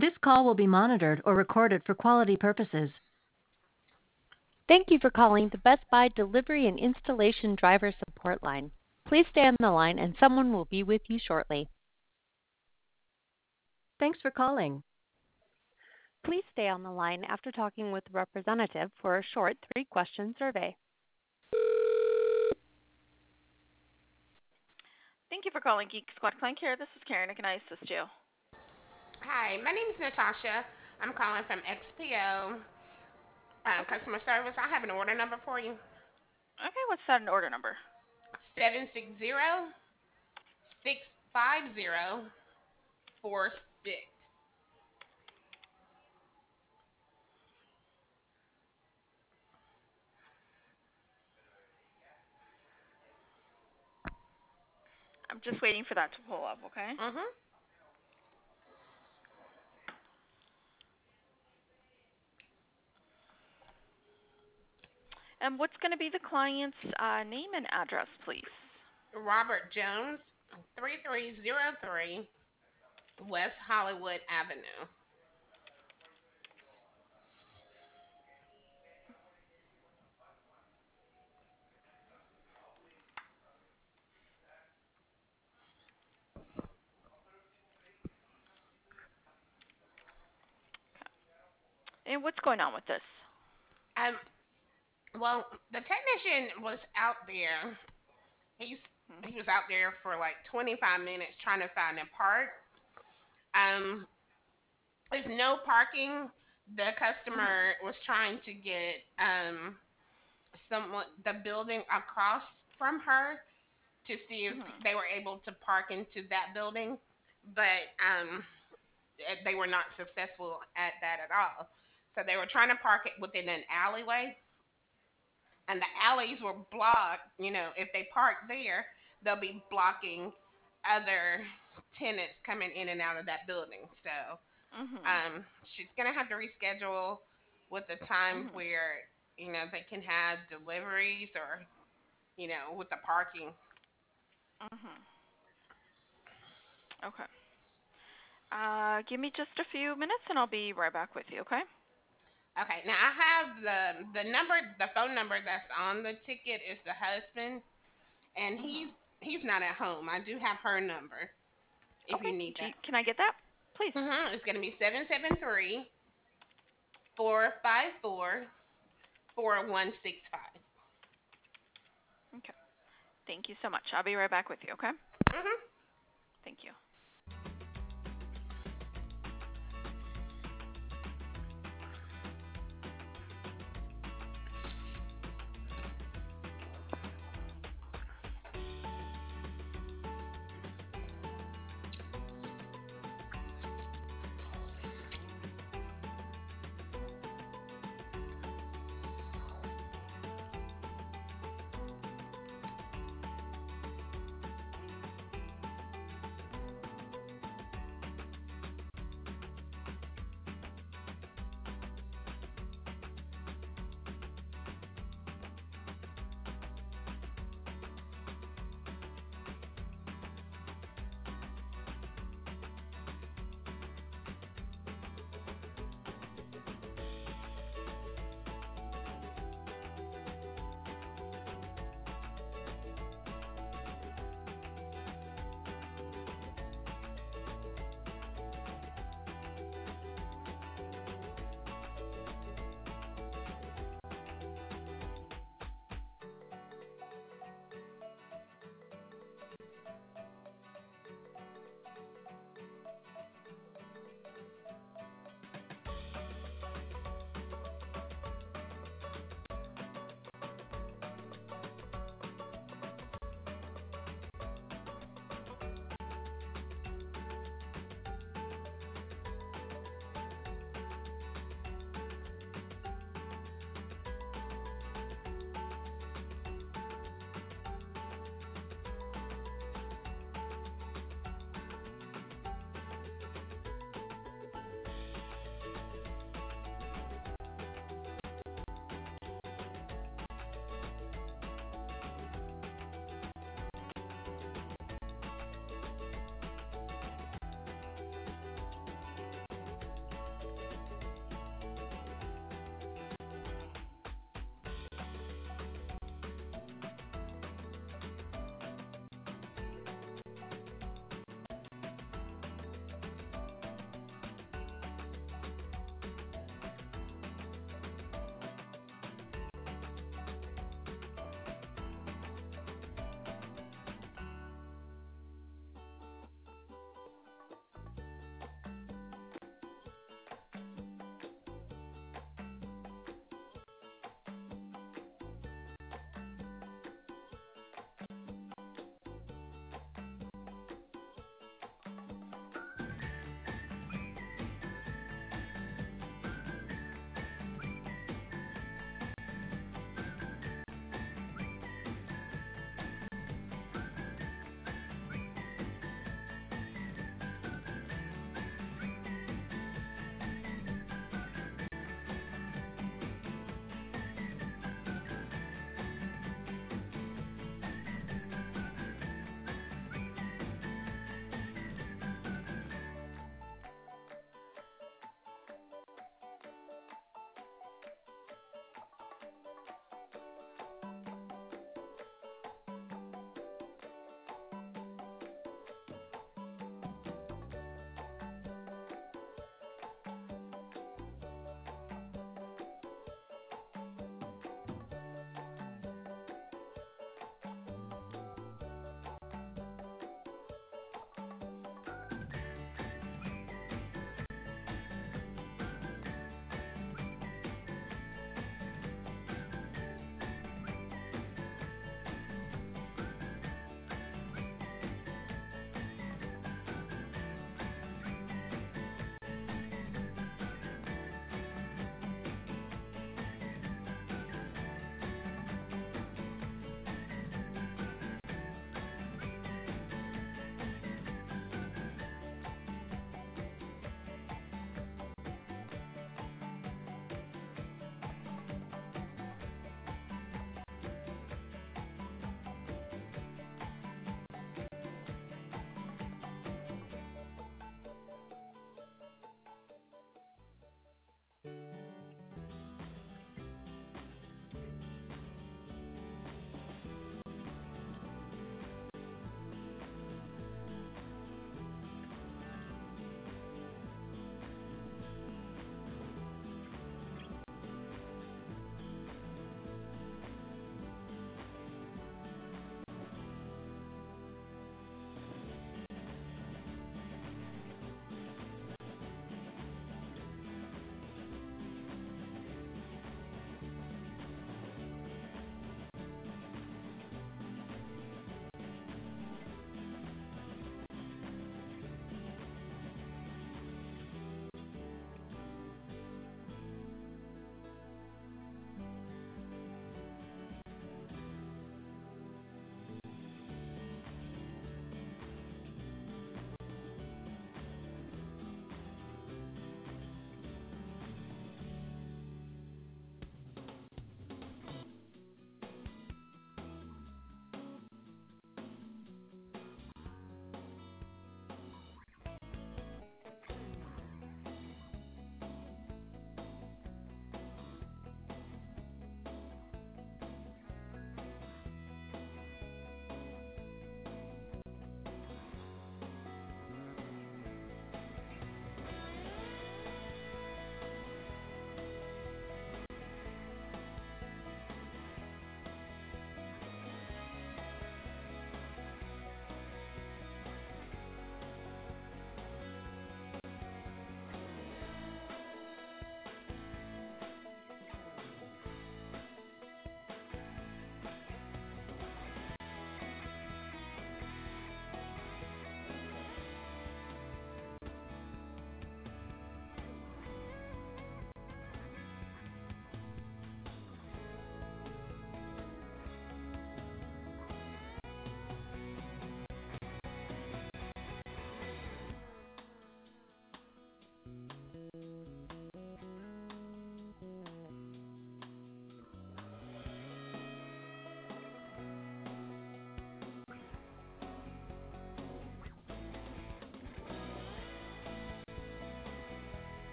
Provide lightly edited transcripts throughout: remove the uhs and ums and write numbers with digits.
This call will be monitored or recorded for quality purposes. Thank you for calling the Best Buy Delivery and Installation Driver Support Line. Please stay on the line and someone will be with you shortly. Thanks for calling. Please stay on the line after talking with a representative for a short 3-question survey. Thank you for calling Geek Squad Client Care. This is Karen. Can I assist you? Hi, my name is Natasha. I'm calling from XPO customer service. I have an order number for you. Okay, what's that an order number? 760-650-46. I'm just waiting for that to pull up, okay? Mm-hmm. And what's going to be the client's name and address, please? Robert Jones, 3303 West Hollywood Avenue. And what's going on with this? Um, well, the technician was out there. He's Hmm. he was out there for like 25 minutes trying to find a part. Um, there's no parking. The Mhm. customer was trying to get someone the building across from her to see if Mhm. they were able to park into that building, but they were not successful at that at all. So they were trying to park it within an alleyway, and the alleys were blocked. If they park there, they'll be blocking other tenants coming in and out of that building. So Mhm. she's gonna have to reschedule with the time Mhm. where they can have deliveries or with the parking. Mhm. Okay. Give me just a few minutes and I'll be right back with you, okay? Okay, now I have the phone number that's on the ticket is the husband, and Mhm. he's not at home. I do have her number if you Okay. need that. Can I get that? Please. It's gonna be 773-454-4165. Okay. Thank you so much. I'll be right back with you, okay? Mm-hmm. Thank you.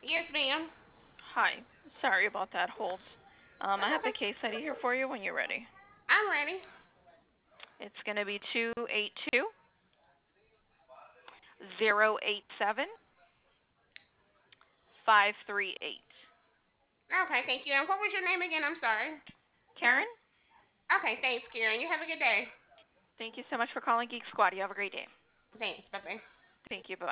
Yes, ma'am. Hi. Sorry about that hold. I That's have the okay. case study here for you when you're ready. I'm ready. It's going to be 282-087-538. Okay, thank you. And what was your name again? I'm sorry. Karen, Okay, thanks, Karen. You have a good day. thank you so much for calling Geek Squad. You have a great day. Thanks. Bye bye. Thank you. Bye.